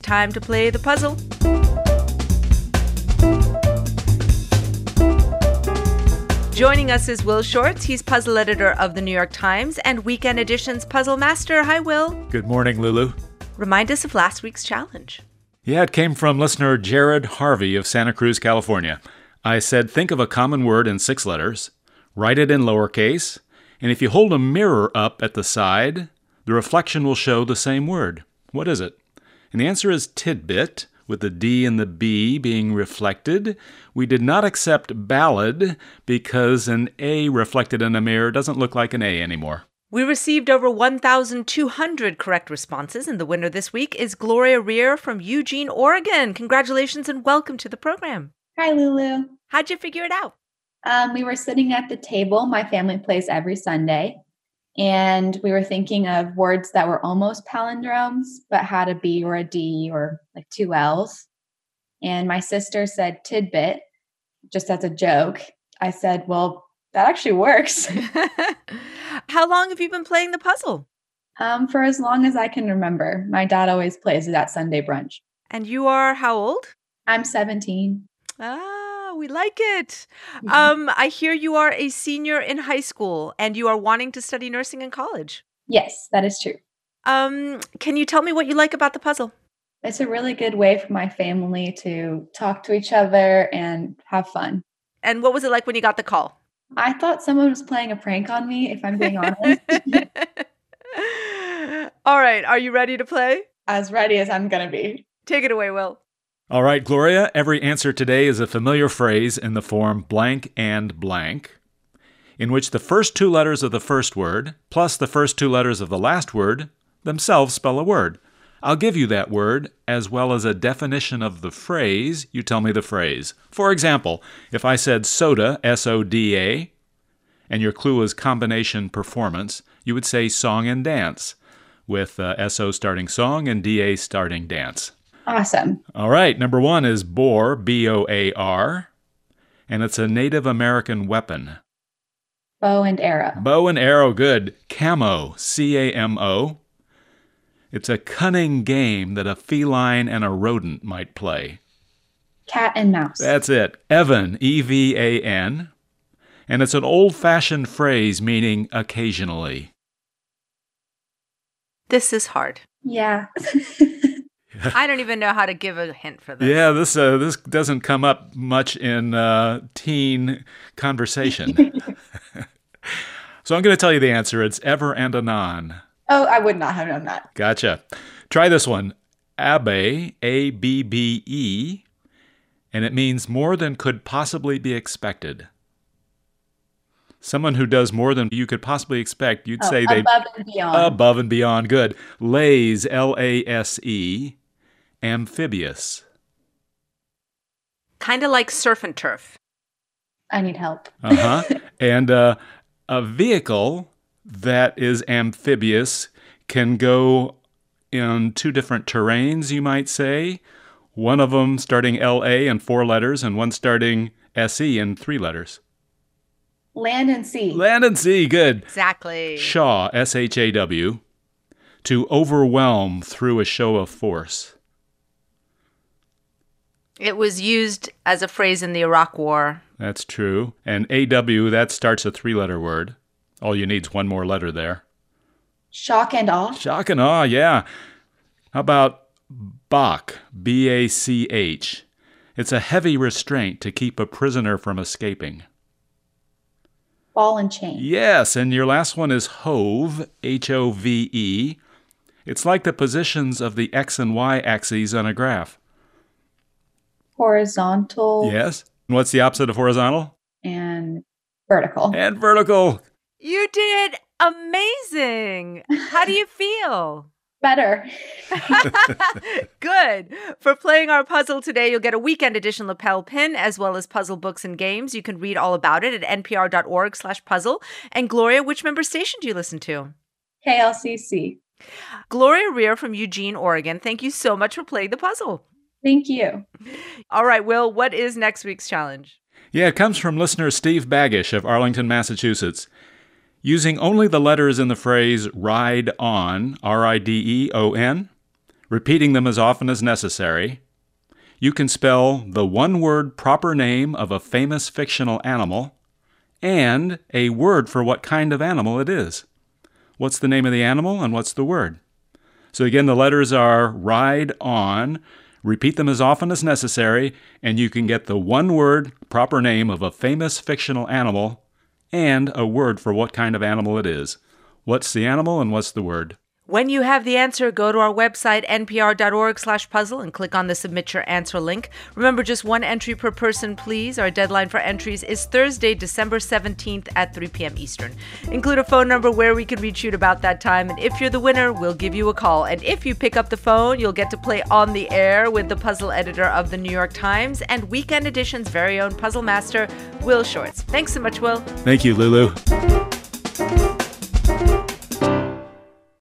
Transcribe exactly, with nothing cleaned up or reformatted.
time to play the puzzle. Joining us is Will Shortz. He's puzzle editor of the New York Times and Weekend Edition's Puzzle Master. Hi, Will. Good morning, Lulu. Remind us of last week's challenge. Yeah, it came from listener Jared Harvey of Santa Cruz, California. I said, think of a common word in six letters, write it in lowercase, and if you hold a mirror up at the side, the reflection will show the same word. What is it? And the answer is tidbit, with the D and the B being reflected. We did not accept ballad because an A reflected in a mirror doesn't look like an A anymore. We received over one thousand two hundred correct responses, and the winner this week is Gloria Rear from Eugene, Oregon. Congratulations and welcome to the program. Hi, Lulu. How'd you figure it out? Um, we were sitting at the table. My family plays every Sunday. And we were thinking of words that were almost palindromes, but had a B or a D or like two L's. And my sister said tidbit, just as a joke. I said, well, that actually works. How long have you been playing the puzzle? Um, for as long as I can remember. My dad always plays it at Sunday brunch. And you are how old? I'm seventeen. Ah, we like it. Um, I hear you are a senior in high school and you are wanting to study nursing in college. Yes, that is true. Um, can you tell me what you like about the puzzle? It's a really good way for my family to talk to each other and have fun. And what was it like when you got the call? I thought someone was playing a prank on me, if I'm being honest. All right, are you ready to play? As ready as I'm going to be. Take it away, Will. All right, Gloria, every answer today is a familiar phrase in the form blank and blank, in which the first two letters of the first word plus the first two letters of the last word themselves spell a word. I'll give you that word as well as a definition of the phrase. You tell me the phrase. For example, if I said soda, S O D A, and your clue is combination performance, you would say song and dance, with uh, S O starting song and D A starting dance. Awesome. All right, number one is boar, B O A R, and it's a Native American weapon. Bow and arrow. Bow and arrow, good. Camo, C A M O. It's a cunning game that a feline and a rodent might play. Cat and mouse. That's it. Evan, E V A N, and it's an old-fashioned phrase meaning occasionally. This is hard. Yeah. I don't even know how to give a hint for this. Yeah, this uh, this doesn't come up much in uh, teen conversation. So I'm going to tell you the answer. It's ever and anon. Oh, I would not have known that. Gotcha. Try this one. Abbe, A B B E, and it means more than could possibly be expected. Someone who does more than you could possibly expect, you'd oh, say they... Above and beyond. Above and beyond, good. Lase, L A S E, amphibious. Kind of like surf and turf. I need help. Uh-huh. And uh, a vehicle that is amphibious can go in two different terrains, you might say. One of them starting L A in four letters and one starting S E in three letters. Land and sea. Land and sea, good. Exactly. Shaw, S H A W, to overwhelm through a show of force. It was used as a phrase in the Iraq War. That's true. And A W, that starts a three-letter word. All you need is one more letter there. Shock and awe. Shock and awe, yeah. How about Bach, B A C H? It's a heavy restraint to keep a prisoner from escaping. Ball and chain. Yes, and your last one is hove, H O V E. It's like the positions of the X and Y axes on a graph. Horizontal. Yes. And what's the opposite of horizontal? And vertical. And vertical. You did amazing. How do you feel? Better. Good. For playing our puzzle today, you'll get a weekend edition lapel pin as well as puzzle books and games. You can read all about it at npr.org slash puzzle. And Gloria, which member station do you listen to? K L C C. Gloria Rear from Eugene, Oregon. Thank you so much for playing the puzzle. Thank you. All right, Will, what is next week's challenge? Yeah, it comes from listener Steve Baggish of Arlington, Massachusetts. Using only the letters in the phrase ride on, R I D E O N, repeating them as often as necessary. You can spell the one-word proper name of a famous fictional animal and a word for what kind of animal it is. What's the name of the animal and what's the word? So again, the letters are ride on. Repeat them as often as necessary, and you can get the one-word proper name of a famous fictional animal and a word for what kind of animal it is. What's the animal and what's the word? When you have the answer, go to our website, npr.org slash puzzle, and click on the Submit Your Answer link. Remember, just one entry per person, please. Our deadline for entries is Thursday, December seventeenth at three p.m. Eastern. Include a phone number where we can reach you at about that time, and if you're the winner, we'll give you a call. And if you pick up the phone, you'll get to play on the air with the puzzle editor of the New York Times and Weekend Edition's very own puzzle master, Will Shortz. Thanks so much, Will. Thank you, Lulu.